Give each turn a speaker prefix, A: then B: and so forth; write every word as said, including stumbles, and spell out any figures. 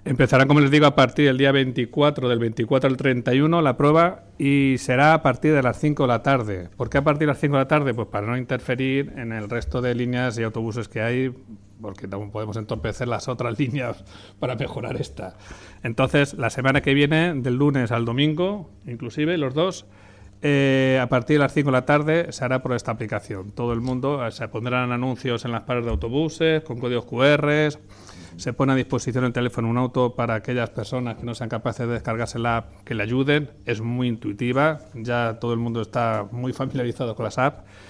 A: Empezará, como les digo, a partir del día veinticuatro, del veinticuatro al treinta y uno la prueba, y será a partir de las cinco de la tarde. ¿Por qué a partir de las cinco de la tarde? Pues para no interferir en el resto de líneas y autobuses que hay, porque también podemos entorpecer las otras líneas para mejorar esta. Entonces, la semana que viene, del lunes al domingo, inclusive los dos, eh, a partir de las cinco de la tarde se hará por esta aplicación. Todo el mundo, eh, se pondrán anuncios en las paradas de autobuses con códigos cu erres. Se pone a disposición el teléfono un auto para aquellas personas que no sean capaces de descargarse la app, que le ayuden. Es muy intuitiva, ya todo el mundo está muy familiarizado con las apps.